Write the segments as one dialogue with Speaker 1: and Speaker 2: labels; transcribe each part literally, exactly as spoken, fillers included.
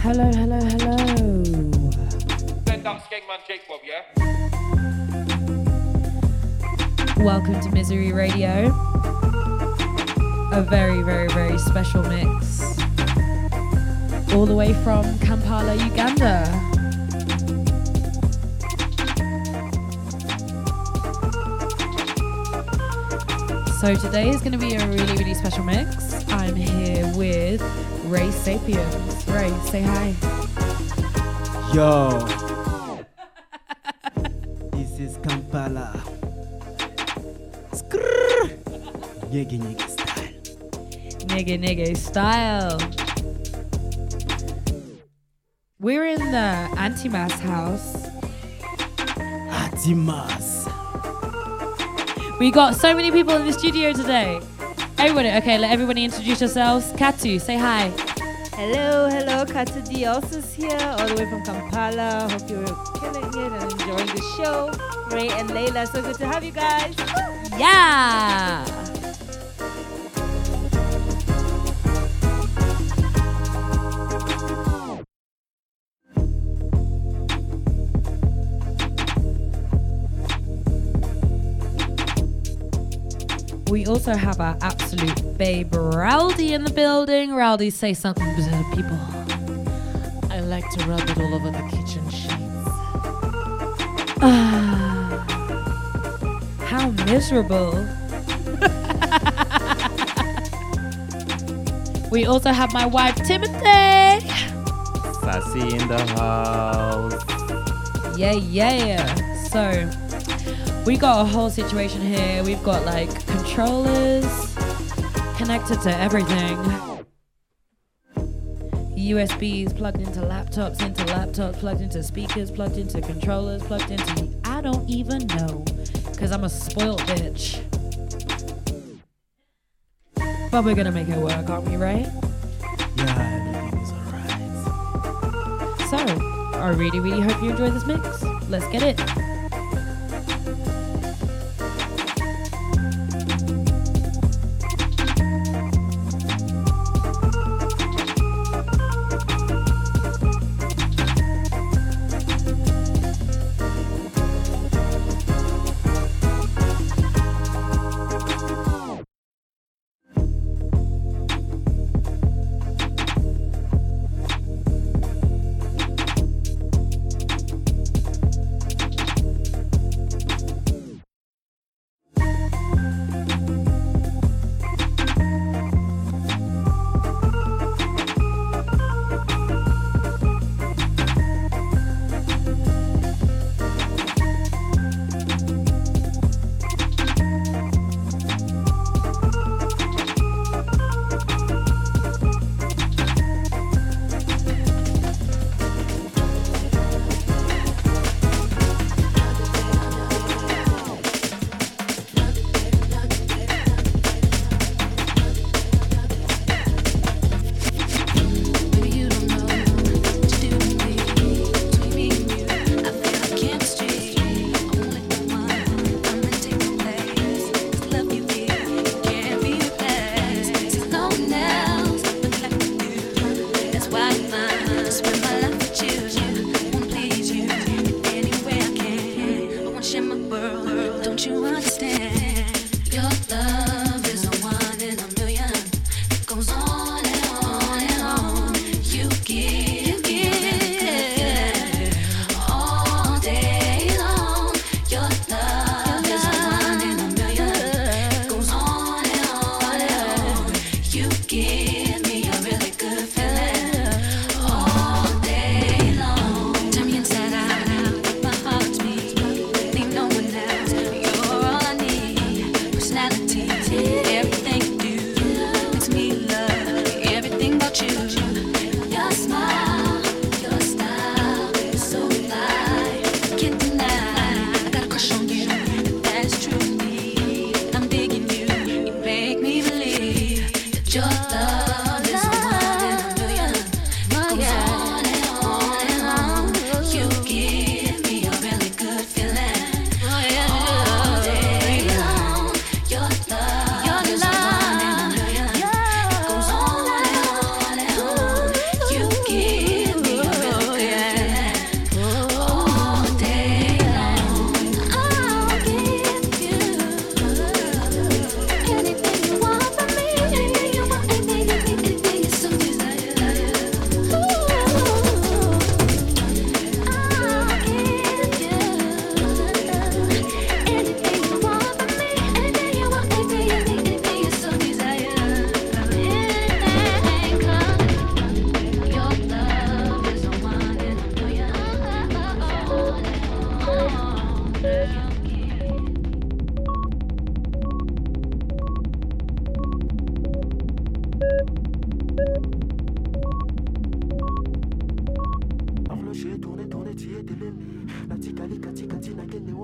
Speaker 1: Hello, hello, hello. Welcome to Misery Radio. A very, very, very special mix. All the way from Kampala, Uganda. So today is going to be a really, really special mix. I'm here with Ray Sapiens. Ray, say hi.
Speaker 2: Yo. This is Kampala. Skrrr. Nigga nigga style.
Speaker 1: Nigga nigga style. We're in the Antimas house.
Speaker 2: Antimas.
Speaker 1: We got so many people in the studio today. Everybody, okay, let everybody introduce yourselves. Katu, say hi.
Speaker 3: Hello, hello, Katu Dios is here, all the way from Kampala. Hope you're killing it and enjoying the show. Ray and Layla, so good to have you guys.
Speaker 1: Yeah. We also have our absolute babe Rowdy in the building. Rowdy, say something to the people.
Speaker 4: I like to rub it all over the kitchen sheets.
Speaker 1: Ah, how miserable. We also have my wife Timothy.
Speaker 4: Sassy in the house.
Speaker 1: Yeah, yeah. So we got a whole situation here. We've got like controllers connected to everything. U S Bs plugged into laptops, into laptops, plugged into speakers, plugged into controllers, plugged into... I don't even know, because I'm a spoiled bitch. But we're gonna make it work, aren't we, right?
Speaker 2: Yeah, everything is alright.
Speaker 1: So, I really, really hope you enjoy this mix. Let's get it.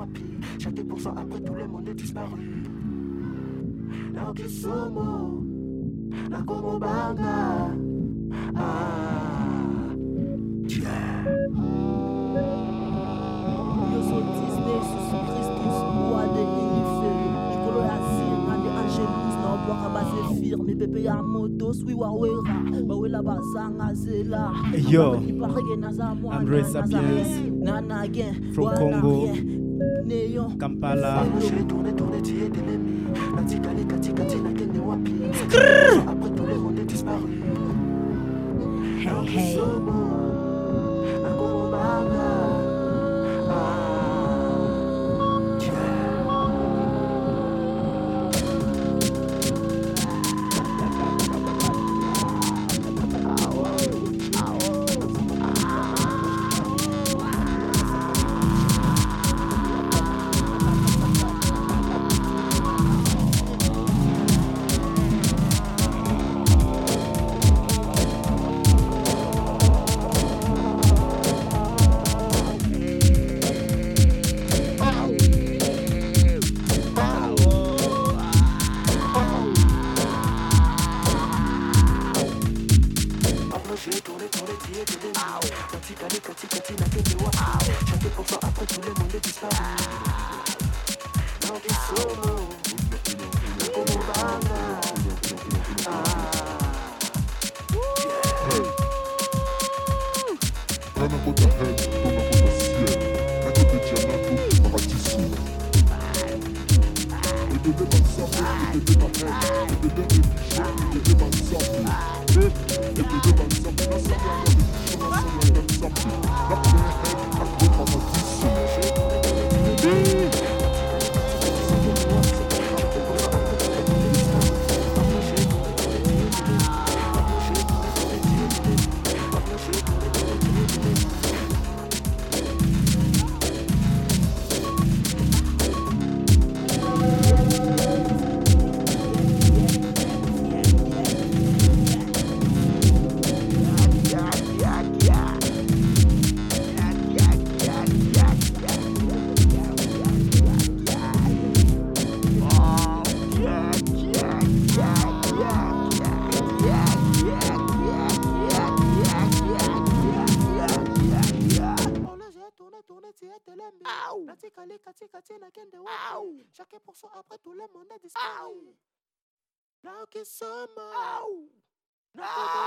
Speaker 5: wapi. Chaque pourcent après tout le monde est disparu. Now kisomo, na como banga. Ah, yeah.
Speaker 6: Yo sou Disney, Jesus Christus, roi de l'univers. Nicolo Yazir, Nande Angelus, na obwa kabase firme. Pepe ya moto, swi wawera. Bawela bazanga zela.
Speaker 2: Yo, Andre Sapiens from Congo, Kampala.
Speaker 5: J'ai tourné, tourné, tu es d'ennemi. La tigale, katika, tina, kende wapi. Après tout le monde est disparu.
Speaker 1: Hey, hey.
Speaker 5: Na como banga. Chaque pourcent après tout le monde est disparu. Now que somos. Na como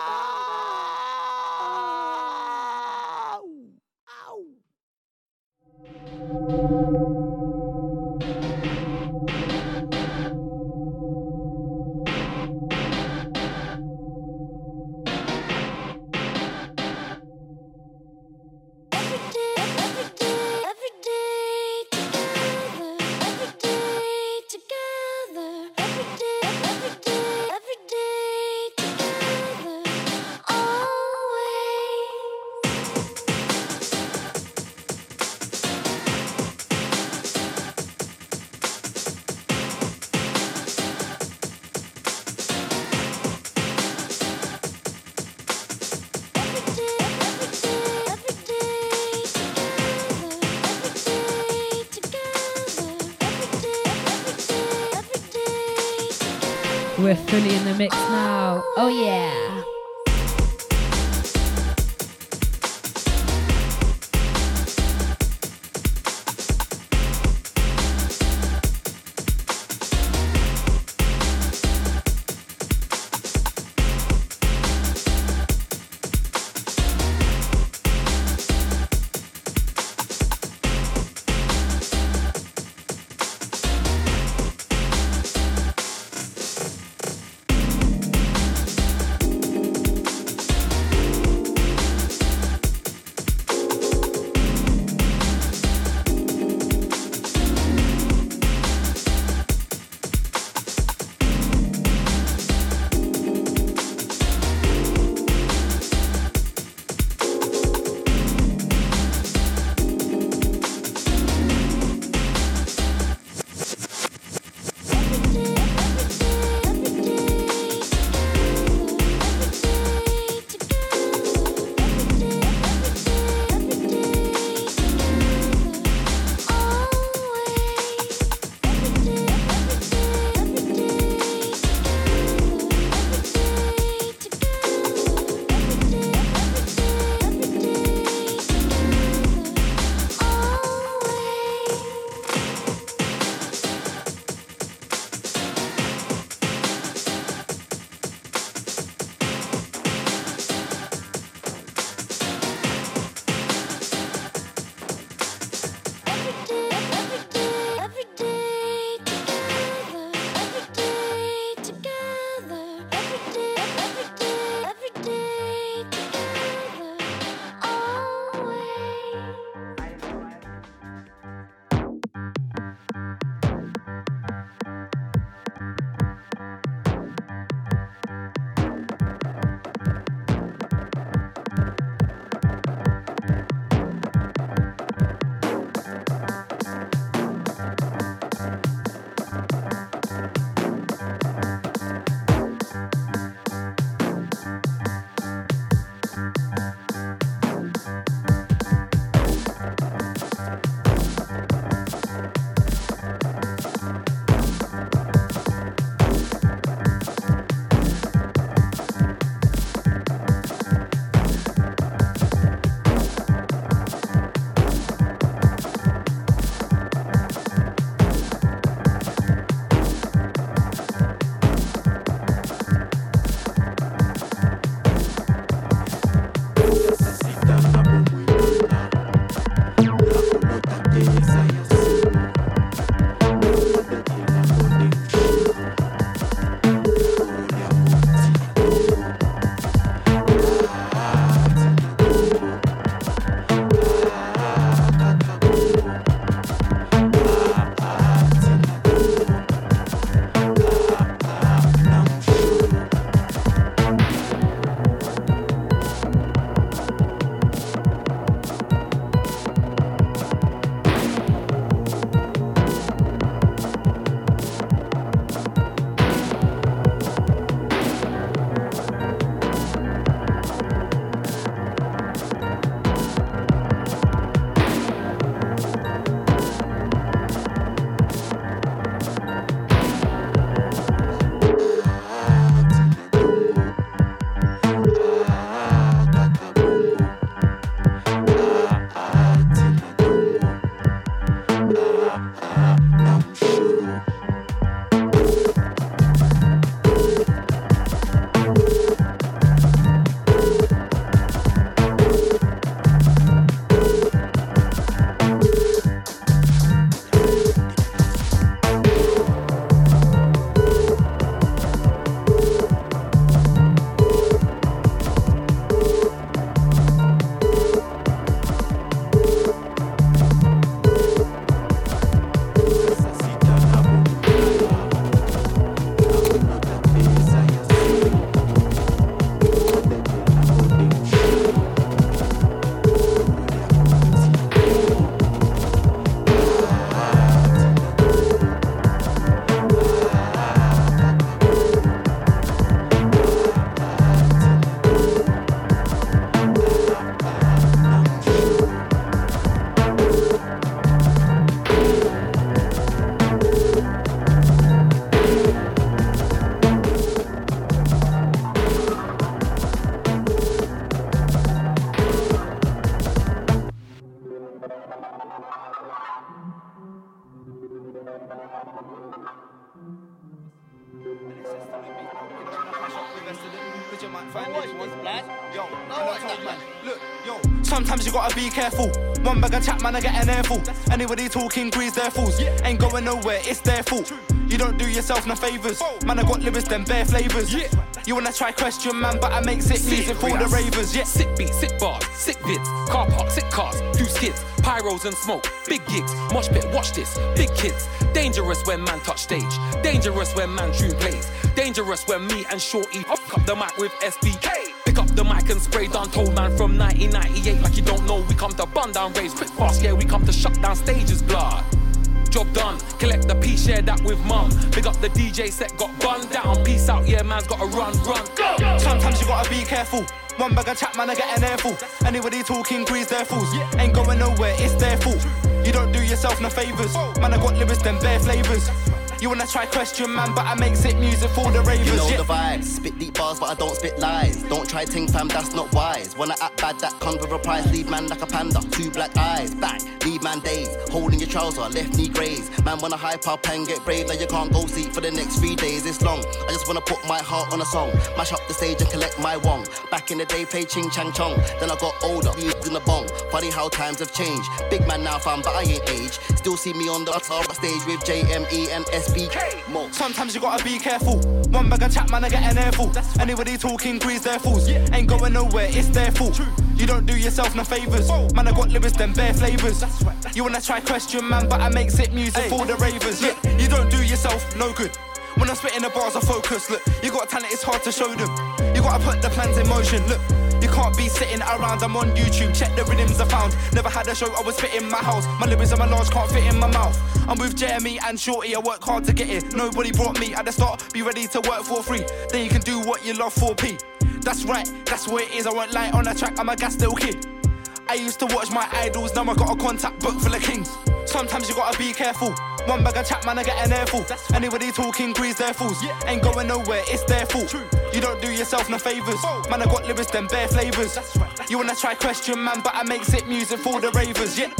Speaker 1: We're fully in the mix now. Oh yeah.
Speaker 7: Sometimes you gotta be careful. One bag of chat, man, I get an airful. Anybody talking grease, their fools. Ain't going nowhere, it's their fault. You don't do yourself no favours. Man, I got lyrics, them bare flavours. You wanna try question, man, but I make sick music for the ravers. Yeah.
Speaker 8: Sick beats, sick bars, sick vids, car park, sick cars, two skids, pyros and smoke, big gigs, mosh pit, watch this, big kids. Dangerous when man touch stage, dangerous when man tune plays, dangerous when me and Shorty hook up the mic with S B K. Pick up the mic and spray down, told man from nineteen ninety-eight like you don't know. We come to bun down raves, quick fast, yeah, we come to shut down stages, blood. Job done, collect the piece, share that with mum. Big up the D J set, got bun down. Peace out, yeah, man's gotta run, run, go.
Speaker 7: Sometimes you gotta be careful. One bag of chat, man, I get an airful. Anybody talking grease, their fools. Ain't going nowhere, it's their fault. You don't do yourself no favours. Man, I got lyrics, them bare flavours. You wanna try question, man, but I make sick music for the ravers.
Speaker 9: You know
Speaker 7: yeah.
Speaker 9: the vibes, spit deep bars, but I don't spit lies. Don't try ting fam, that's not wise. When I act bad, that comes with a price. Leave man like a panda, two black eyes. Back, leave man days, holding your trouser, left knee graze. Man wanna hype up and get brave, now you can't go sleep for the next three days. It's long, I just wanna put my heart on a song. Mash up the stage and collect my wong. Back in the day, play ching chang chong. Then I got older, used in the bong. Funny how times have changed. Big man now fam, but I ain't age. Still see me on the stage with J M E and S B K.
Speaker 7: Sometimes you gotta be careful. One bag of chat, man, I get an airful. Anybody talking grease, their fools. Ain't going nowhere, it's their fault. You don't do yourself no favours. Man, I got lyrics, them bare flavours. You wanna try question, man, but I make sick music for the ravers. Yeah, you don't do yourself no good. When I'm spitting the bars, I focus. Look, you got talent, it's hard to show them. You gotta put the plans in motion. Look, you can't be sitting around, I'm on YouTube, check the rhythms I found. Never had a show, I was fit in my house. My lyrics and my large can't fit in my mouth. I'm with Jeremy and Shorty, I work hard to get it. Nobody brought me at the start, be ready to work for free. Then you can do what you love for P. That's right, that's what it is, I won't lie on the track, I'm a gas little kid. I used to watch my idols, now I got a contact book full of kings. Sometimes you gotta be careful. One bag of chat, man, I get an airful. Anybody talking grease, their fools. Ain't going nowhere, it's their fault. You don't do yourself no favours. Man, I got lyrics, them bare flavours. You wanna try question, man, but I make sick music for the ravers, yeah.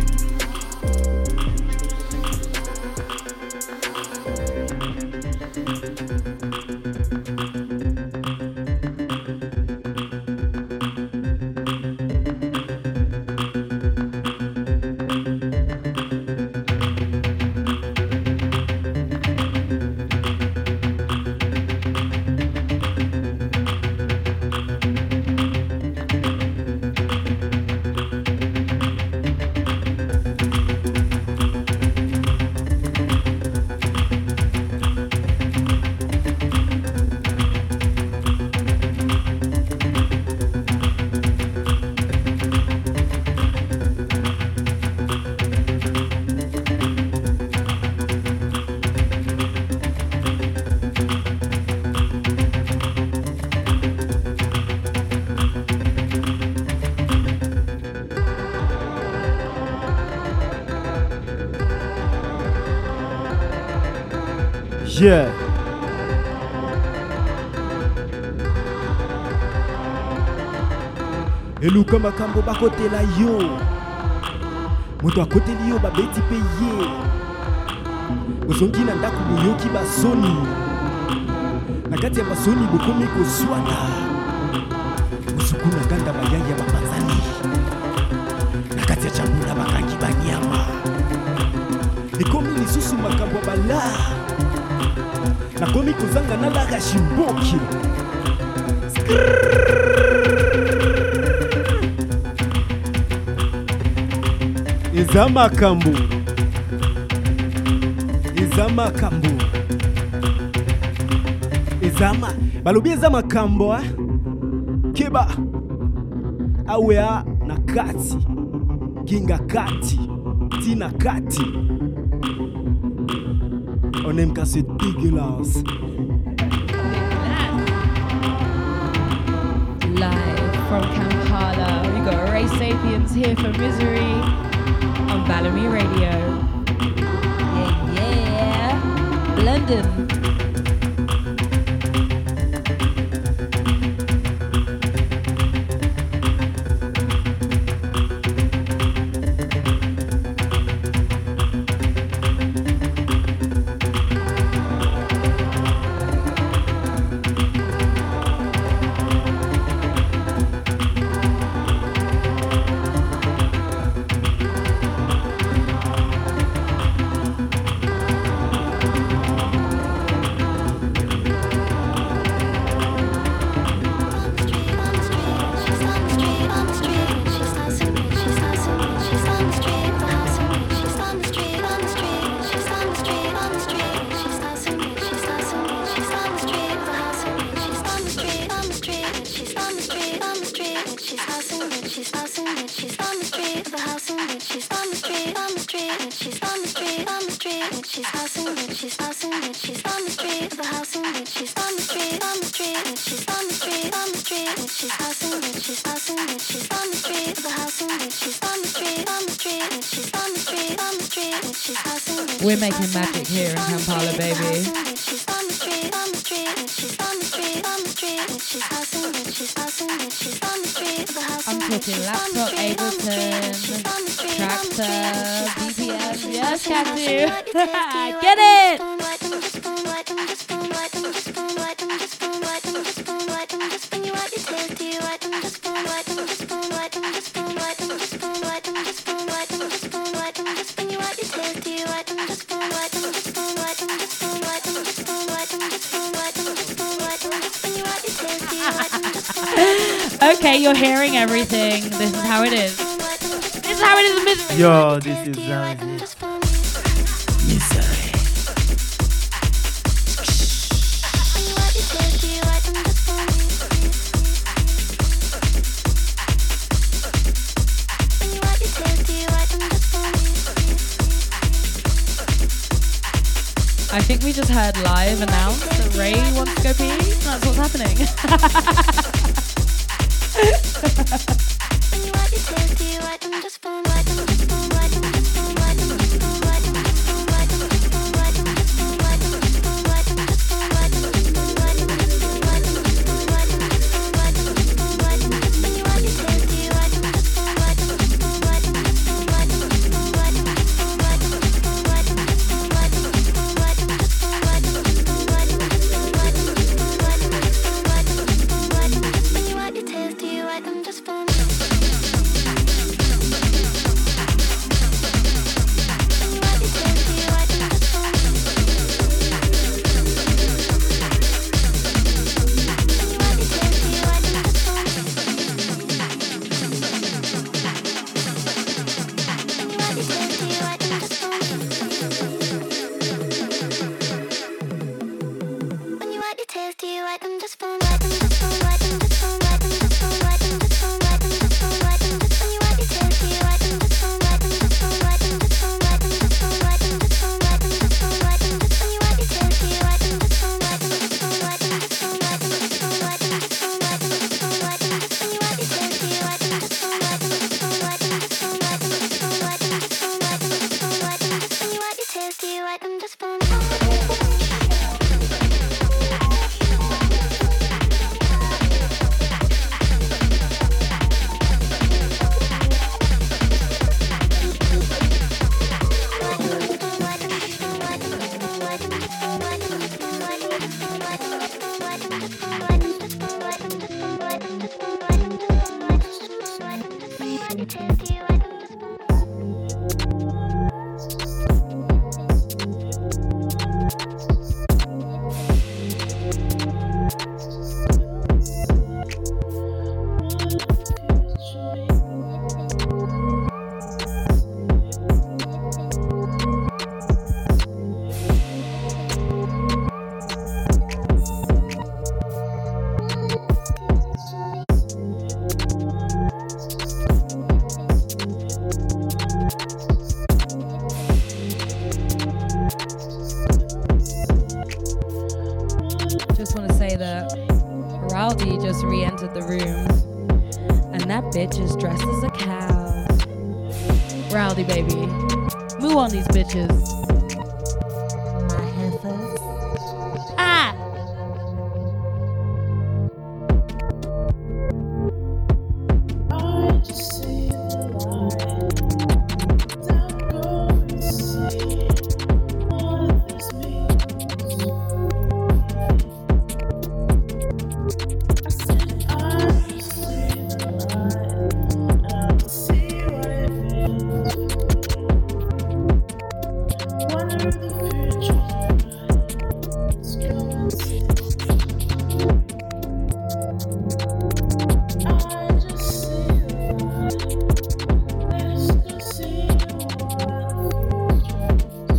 Speaker 2: Yeah. Eluka makambo bakote la yo. Moto akote liyo ba beti peye. Ozongi na ndaku boyoki ba soni. Na kati ya basoni bokomi kozwana musukuna ganda bayaya bapanzani na kati ya chambula bakangi banyama ekomi lisusu makambo ya bala nakomi kozanga nalaga shimboki eza makambo eza makambo eza ma balobi eza makambo eh? Keba awea na kati kinga kati tina kati on aime quand c'est dégueulasse.
Speaker 1: Live from Kampala, we got Ray Sapiens here for Misery on Bellamy Radio. Yeah, yeah. London. We're making magic here in Kampala, baby. I'm talking laptop, Ableton, Tractor, B P M. Yes, Katsu. Get it! Okay, you're hearing everything. This is how it is. This is how it is in Misery.
Speaker 2: Yo, this is Zanzi. Misery.
Speaker 1: I think we just heard live announced that Ray wants to go pee. That's what's happening. literally just re-entered the room, and that bitch is dressed as a cow. Rowdy baby, move on these bitches. My heifers. Ah!
Speaker 10: I just see the light. Don't go and see what this means. I said I just see the light. I just see what it means. Wonder if the future is going to see. I just see the light. Let's go see what the future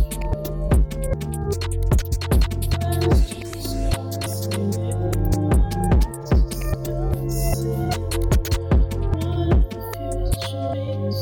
Speaker 10: is. Let's just go see. Let's just go see what the future is.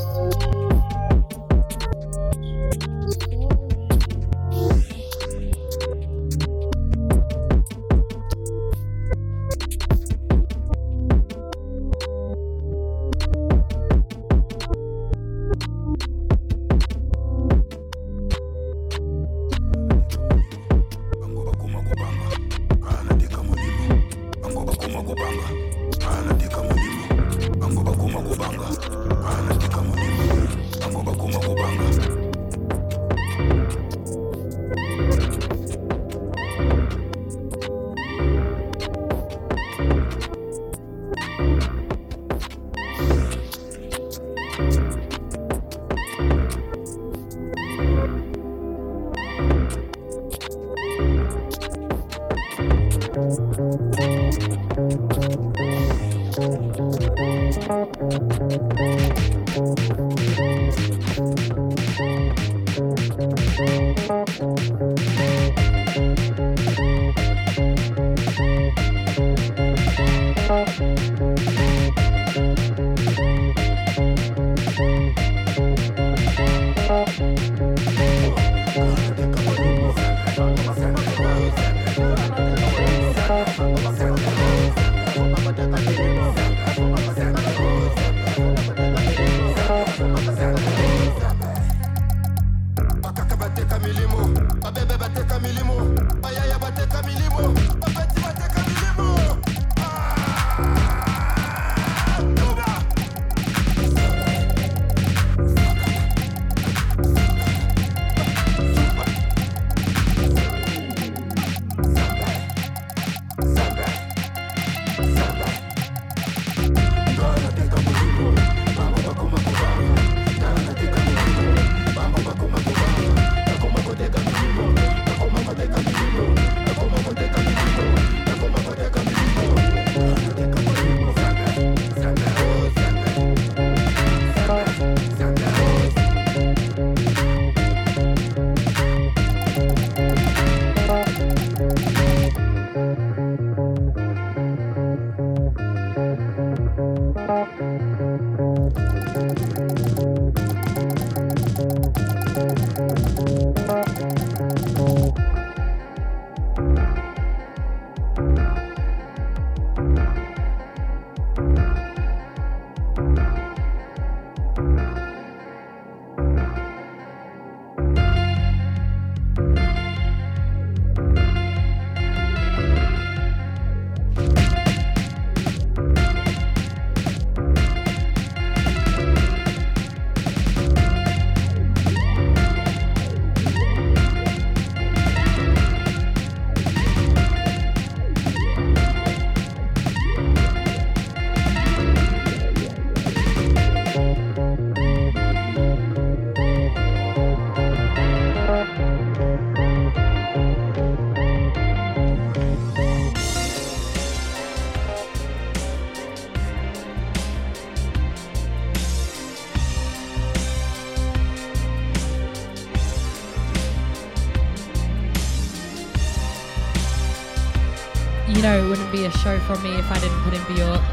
Speaker 1: You know, it wouldn't be a show from me if I didn't put in Bjork.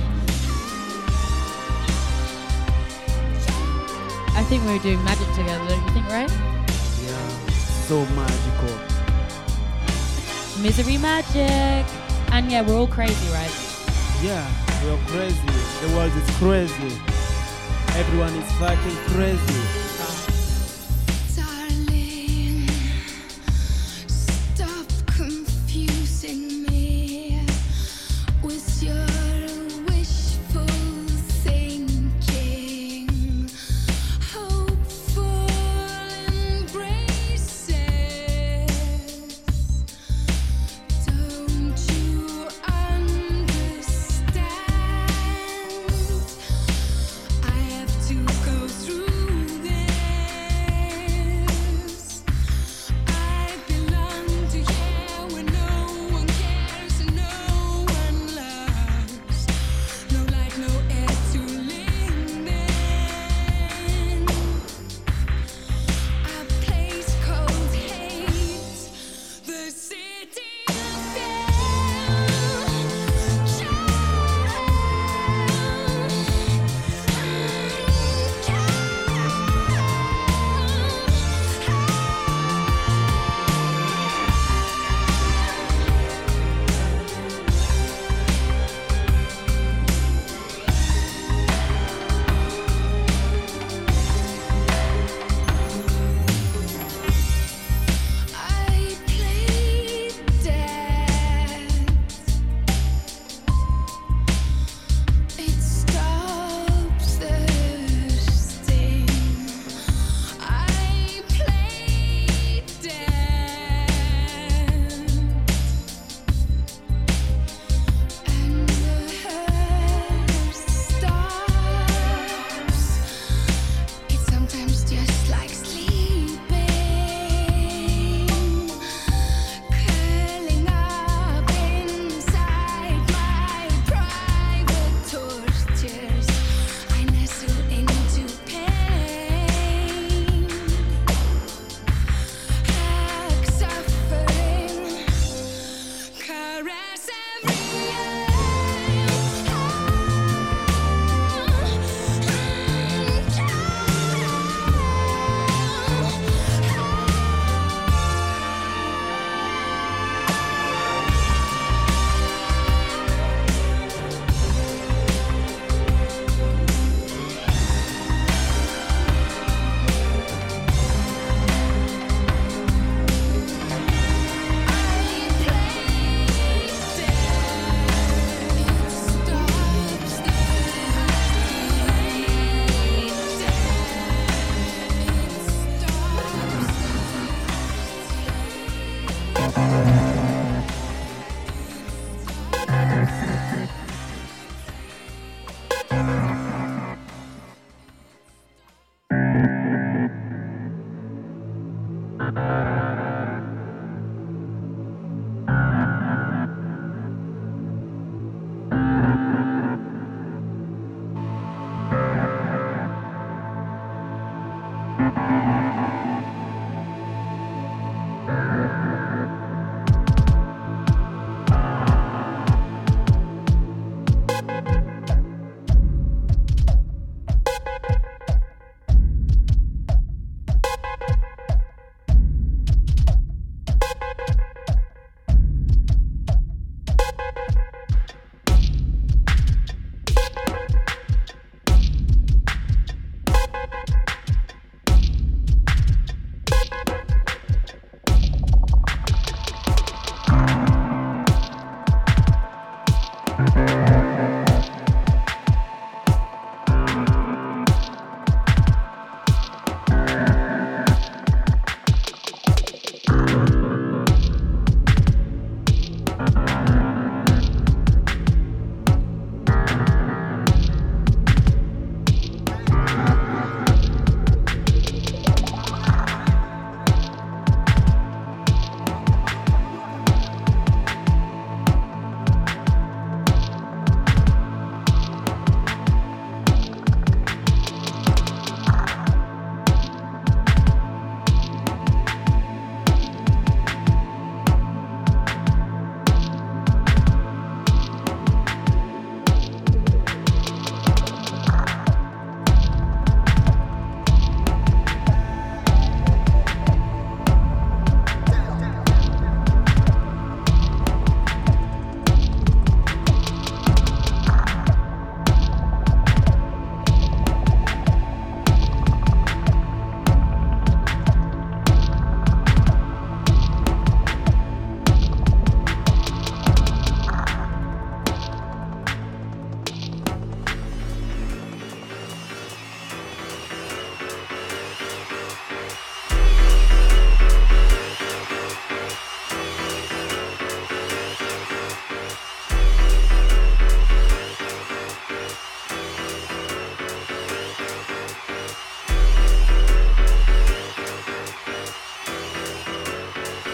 Speaker 1: I think we were doing magic together, don't you think, right?
Speaker 2: Yeah, so magical.
Speaker 1: Misery magic. And yeah, we're all crazy, right?
Speaker 2: Yeah, we're crazy. The world is crazy. Everyone is fucking crazy.
Speaker 11: Darling, stop confusing me with your wishful thinking, hopeful embraces. Don't you understand? I have to go through this.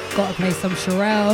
Speaker 1: Gotta play some Sherelle.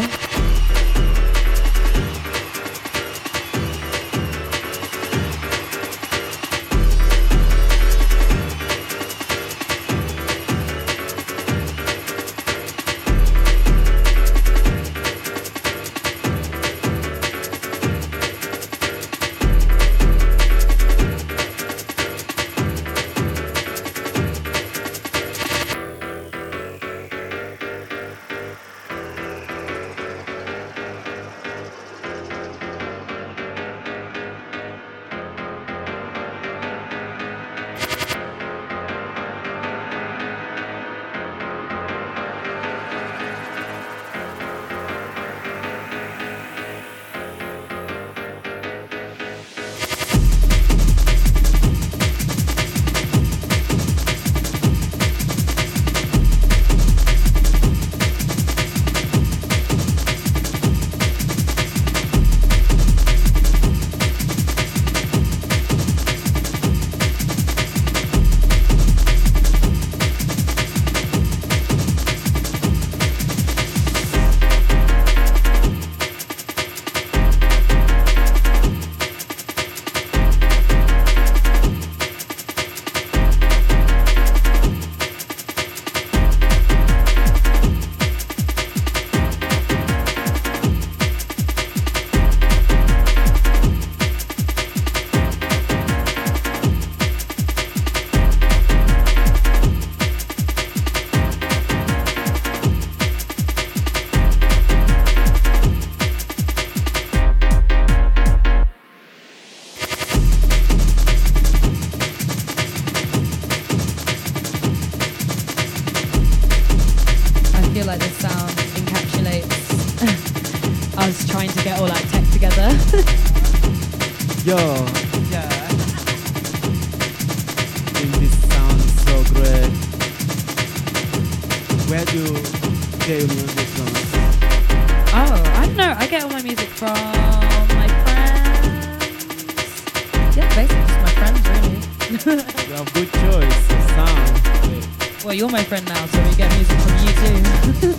Speaker 2: Yo, yeah. think this sounds so great. Where do you get your music from?
Speaker 1: Oh, I don't know. I get all my music from my friends. Yeah, basically just my friends, really.
Speaker 2: You have good choice of sound.
Speaker 1: Well, you're my friend now, so we get music from you too.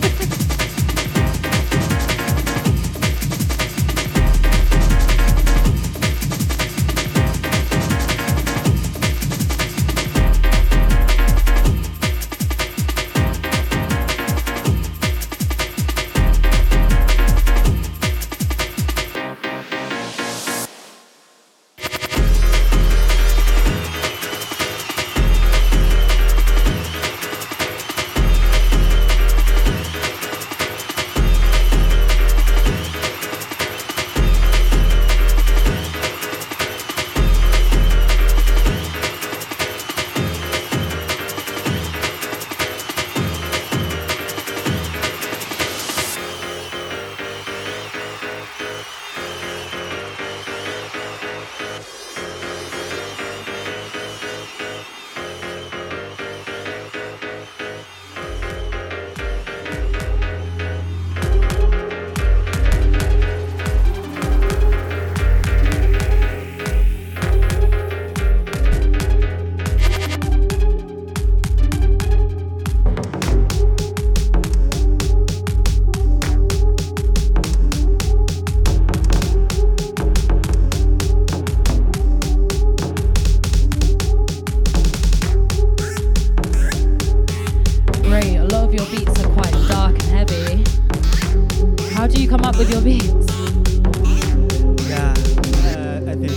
Speaker 1: With your beats?
Speaker 2: Yeah, uh, I think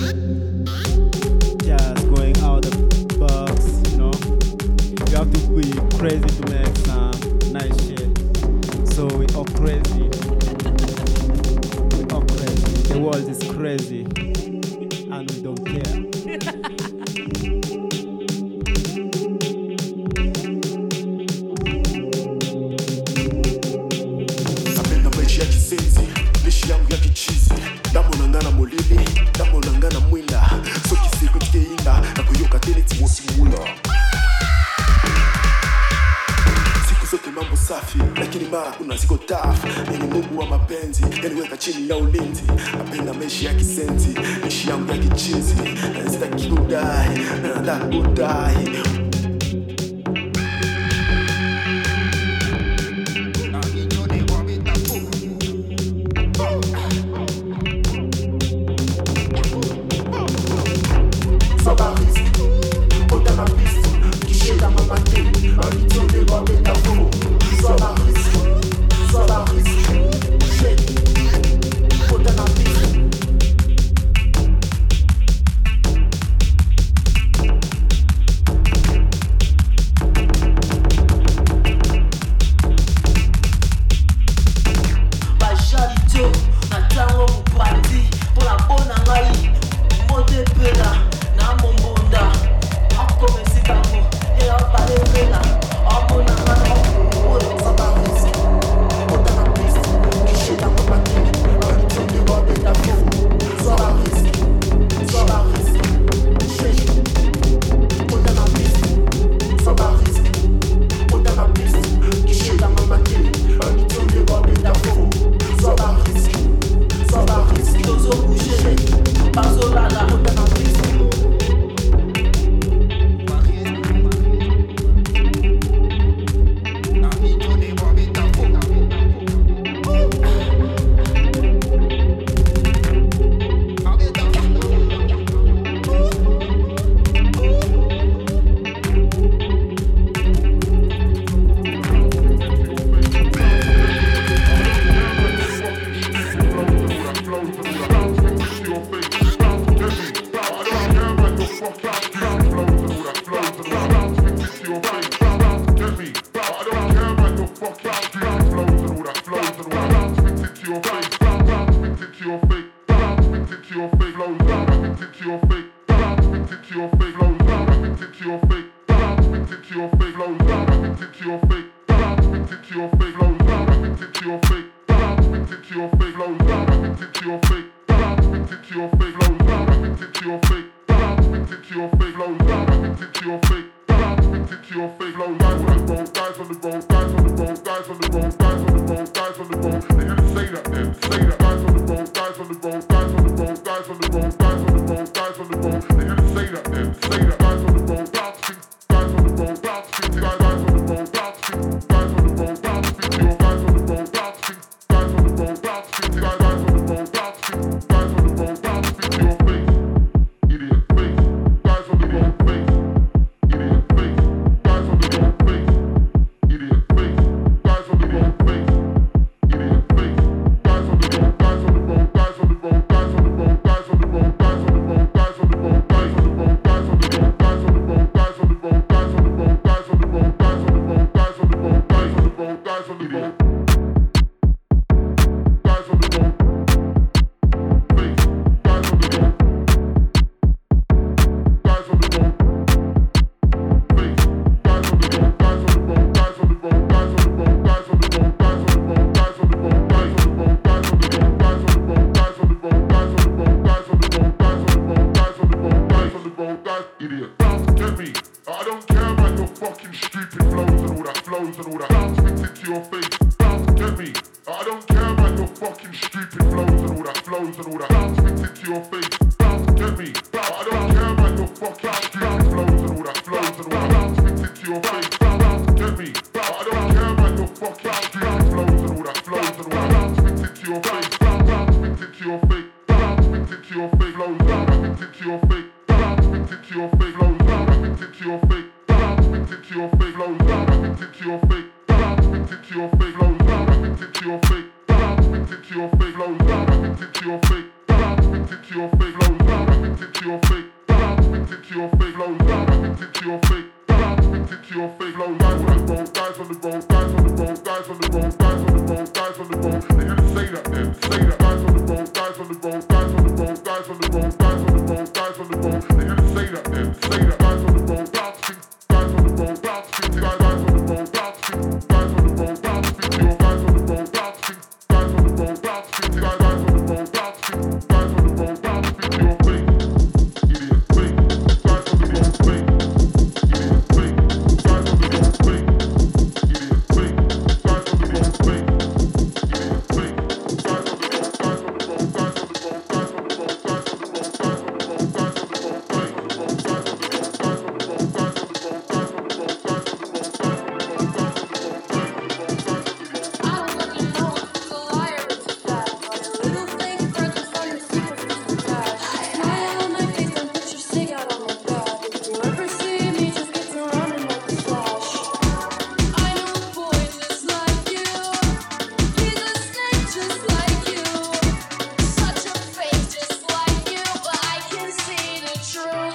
Speaker 2: just going out of the box, you know. You have to be crazy to make some nice shit. So we are crazy. We are crazy. The world is crazy, and we don't care.
Speaker 5: yangu ya kichizi damu nangana molili damu nangana mwinda soki siku tikeinda na kuyoka tele timosimula siku zote mambo safi lakini mara kuna ziko tafu ni Mungu wa mapenzi yaniweka chini ya ulinzi napenda maisha ya kisenti ishi yangu ya kichizi sitaki kudai nataka kudai I Soit par risque, autant ma piste, guichet dans ma maté, un idiot débordé d'avou. Soit par risque, soit par risque, guichet, autant ma piste.
Speaker 6: Pour la bonne angaï, moté pena, na mombunda, a commencé d'amour, et a parlé pena, a mon angaï, oh, ça va risque, on t'a la piste, guichet dans ma matinée, un idiot débordé d'amour, soit la risque, soit la risque, guichet, on t'a la piste, soit la risque, on t'a la piste, guichet dans ma matinée, un idiot débordé d'amour, soit la risque. Soit la risque, tous au bouger, pas au lala, on t'a la piste.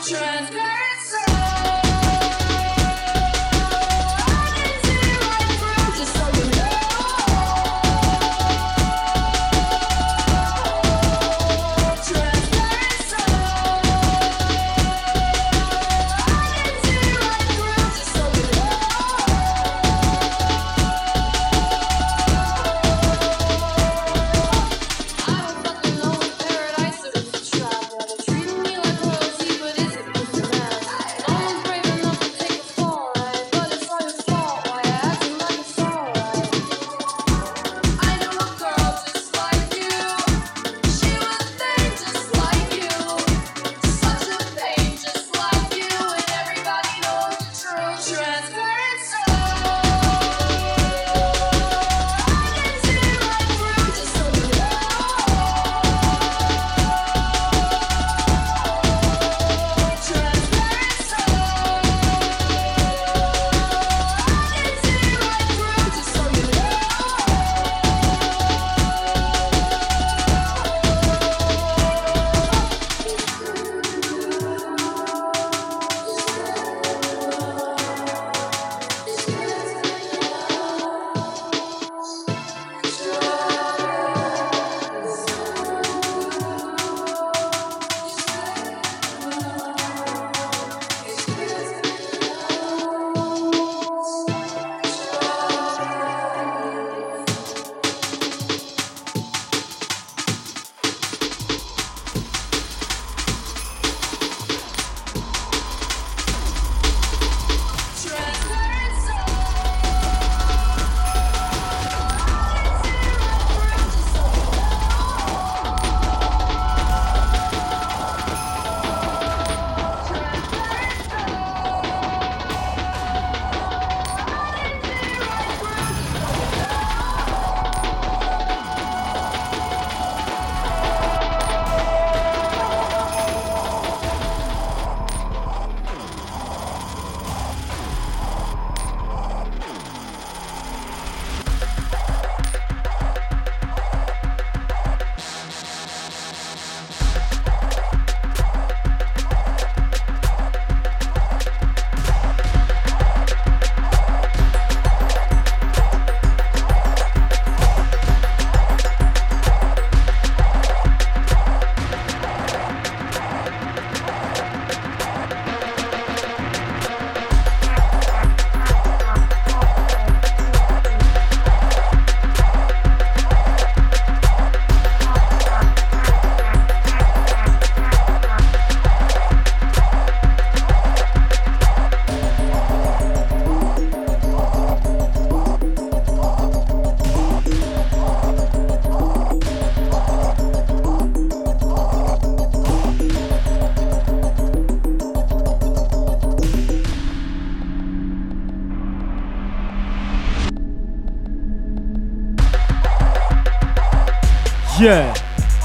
Speaker 2: Yeah.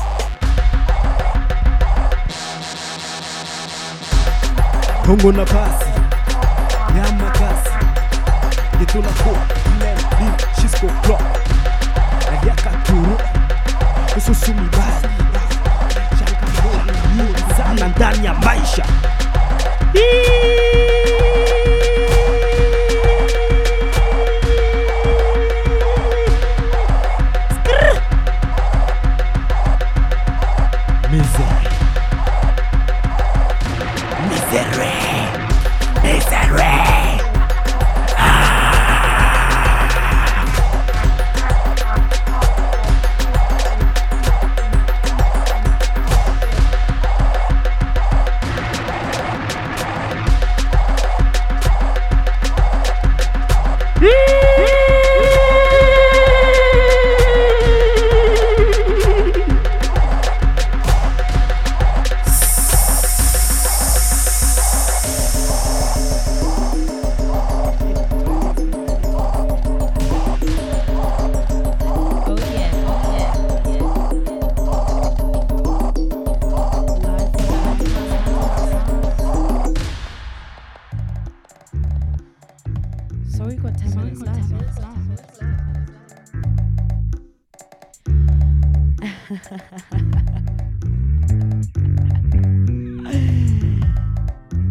Speaker 2: Kongo na pasi nyama kasi yetu la ko lembi chisco block aliaka turu ususumi bali changamoto sana ndani ya maisha. Misery. Misery. Misery.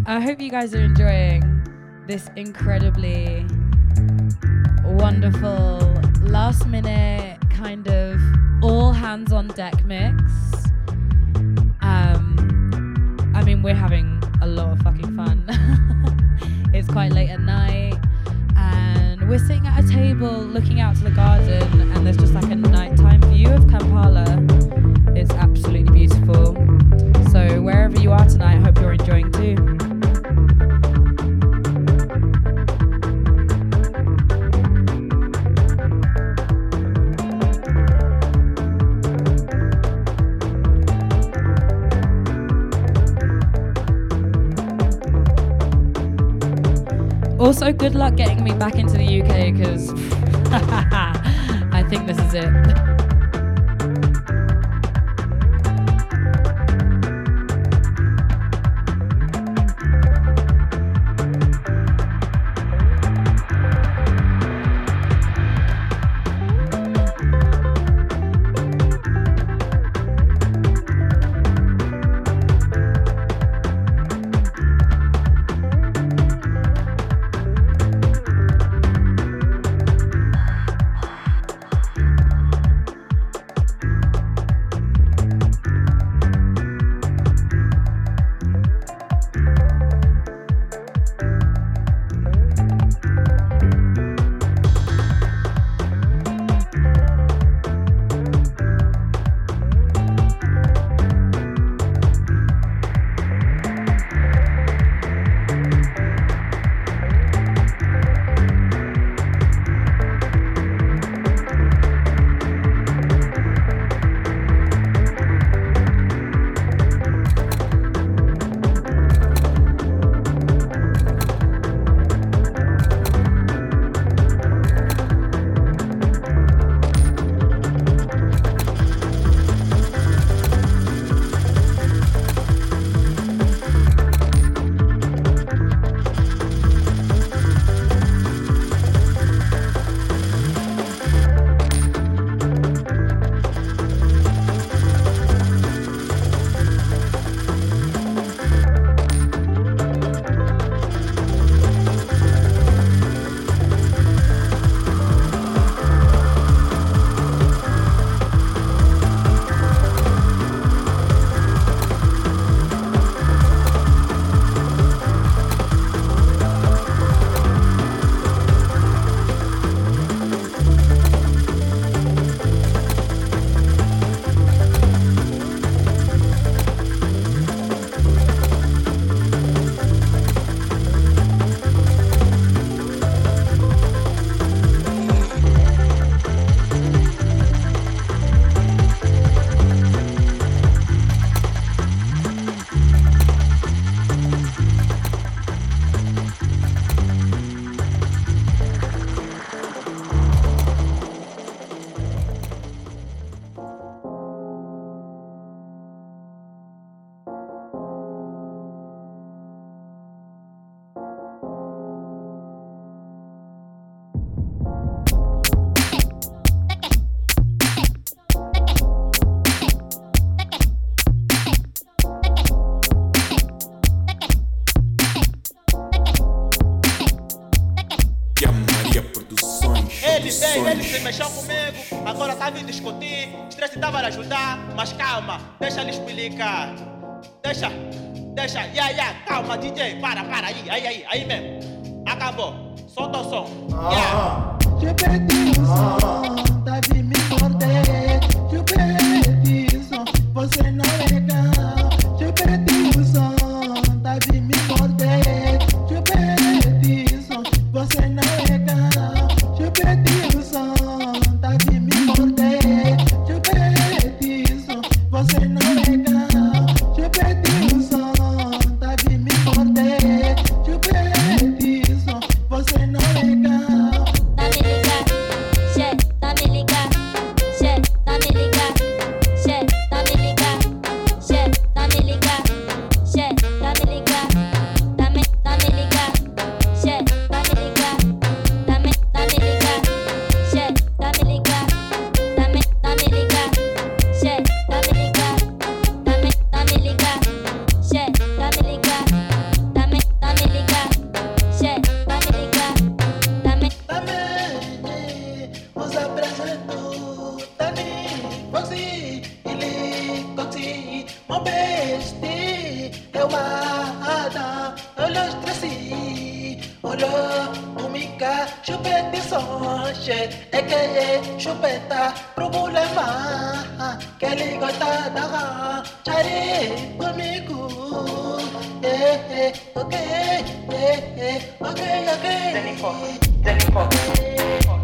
Speaker 1: I hope you guys are enjoying this incredibly wonderful last minute kind of all hands on deck mix. Um, I mean, we're having a lot of fucking fun. It's quite late at night and we're sitting at a table looking out to the garden and there's just like a nighttime view of Kampala. It's absolutely beautiful. So wherever you are tonight, I hope you're enjoying too. Also, good luck getting me back into the U K because I think this is it.
Speaker 12: Eles mexeram comigo, agora tá vindo discutir. Estresse tava a ajudar, mas calma, deixa ele explicar. Deixa, deixa, ya, ya, calma, D J, para, para, aí, aí, aí, aí mesmo. Acabou, solta o som, ya.
Speaker 10: Eu perdi o som, tá de me morder. Eu perdi o som, você não é legal. Eu perdi o som, tá de me morder. Eu perdi o som, você não é legal. Eu perdi o som, tá de me morder. Eu perdi o som, você não é legal. Eu perdi o som, tá de me morder. Eu perdi o som, você não é legal.
Speaker 13: Tá me ligado, che, tá me
Speaker 10: Olo stressi, olo umika, chupete sonche, aka chupeta, problema, keli gota daga, chari comigo, eh eh, okay, eh eh, okay, okay. Delico, delico.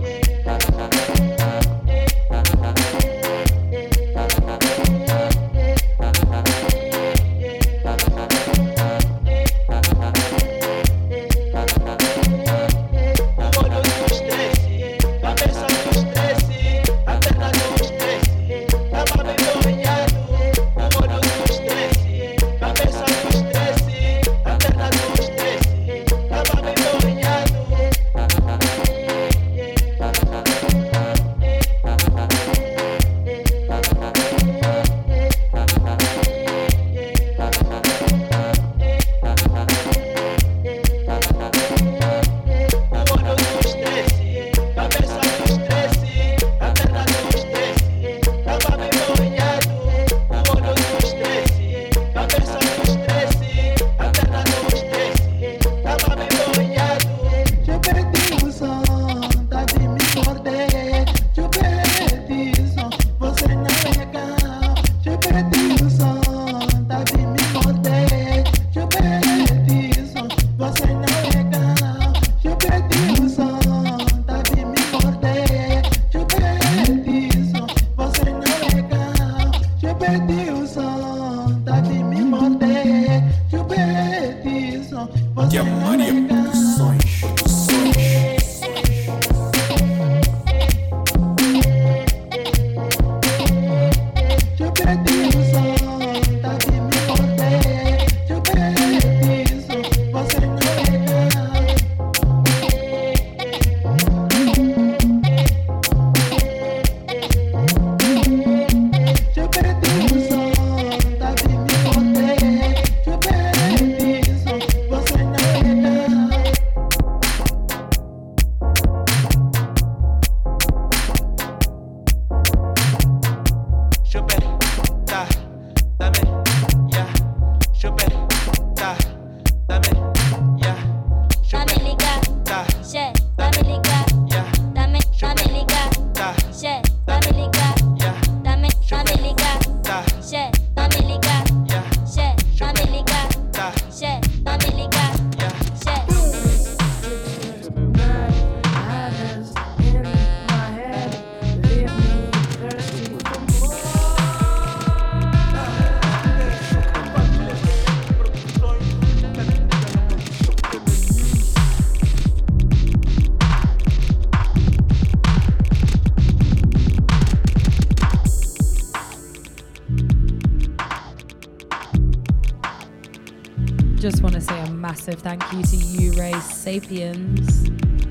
Speaker 1: Just want to say a massive thank you to you, Ray Sapiens,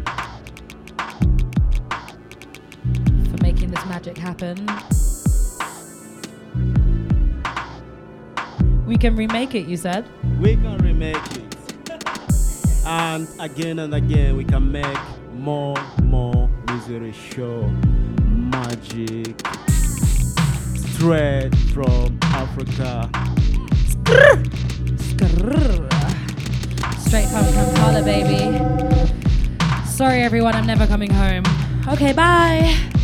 Speaker 1: for making this magic happen. We can remake it, you said?
Speaker 2: We can remake it. And again and again, we can make more, more Misery Show magic straight from Africa.
Speaker 1: Straight from Kampala, baby. Sorry, everyone, I'm never coming home. Okay, bye.